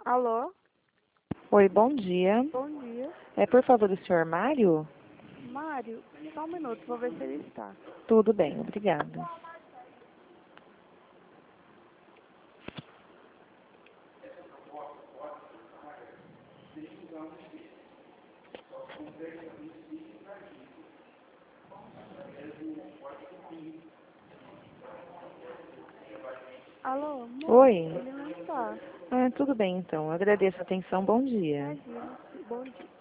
Alô? Oi, bom dia. Bom dia. Por favor, o senhor Mário? Mário, só um minuto, vou ver se ele está. Tudo bem, obrigada. Alô, amor? Oi. Ele não está. Tudo bem então. Agradeço a atenção. Bom dia. Imagina. Bom dia.